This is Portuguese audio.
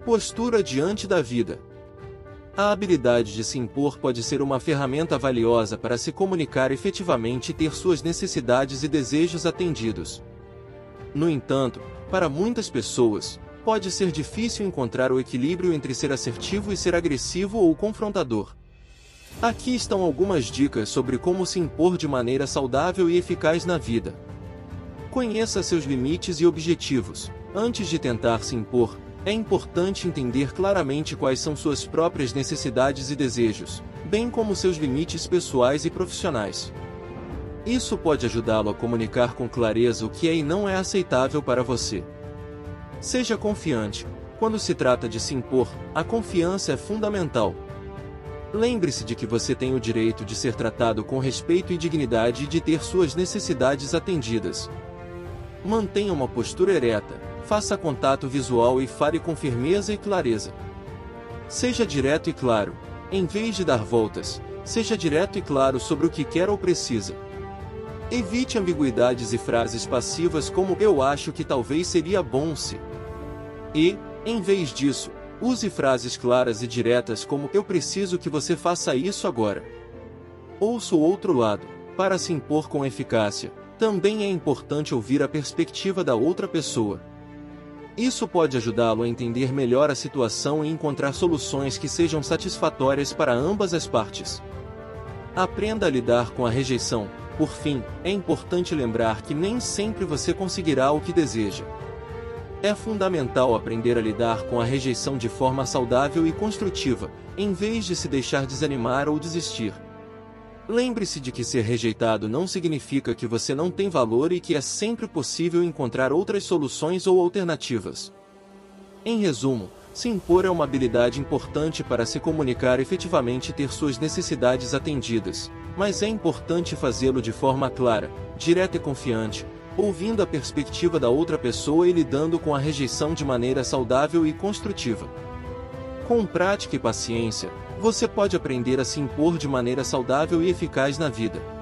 Postura diante da vida. A habilidade de se impor pode ser uma ferramenta valiosa para se comunicar efetivamente e ter suas necessidades e desejos atendidos. No entanto, para muitas pessoas, pode ser difícil encontrar o equilíbrio entre ser assertivo e ser agressivo ou confrontador. Aqui estão algumas dicas sobre como se impor de maneira saudável e eficaz na vida. Conheça seus limites e objetivos. Antes de tentar se impor, é importante entender claramente quais são suas próprias necessidades e desejos, bem como seus limites pessoais e profissionais. Isso pode ajudá-lo a comunicar com clareza o que é e não é aceitável para você. Seja confiante. Quando se trata de se impor, a confiança é fundamental. Lembre-se de que você tem o direito de ser tratado com respeito e dignidade e de ter suas necessidades atendidas. Mantenha uma postura ereta, faça contato visual e fale com firmeza e clareza. Seja direto e claro. Em vez de dar voltas, seja direto e claro sobre o que quer ou precisa. Evite ambiguidades e frases passivas como "eu acho que talvez seria bom se". E, em vez disso, use frases claras e diretas como "eu preciso que você faça isso agora". Ouça o outro lado. Para se impor com eficácia, também é importante ouvir a perspectiva da outra pessoa. Isso pode ajudá-lo a entender melhor a situação e encontrar soluções que sejam satisfatórias para ambas as partes. Aprenda a lidar com a rejeição. Por fim, é importante lembrar que nem sempre você conseguirá o que deseja. É fundamental aprender a lidar com a rejeição de forma saudável e construtiva, em vez de se deixar desanimar ou desistir. Lembre-se de que ser rejeitado não significa que você não tem valor e que é sempre possível encontrar outras soluções ou alternativas. Em resumo, se impor é uma habilidade importante para se comunicar efetivamente e ter suas necessidades atendidas, mas é importante fazê-lo de forma clara, direta e confiante, ouvindo a perspectiva da outra pessoa e lidando com a rejeição de maneira saudável e construtiva. Com prática e paciência, você pode aprender a se impor de maneira saudável e eficaz na vida.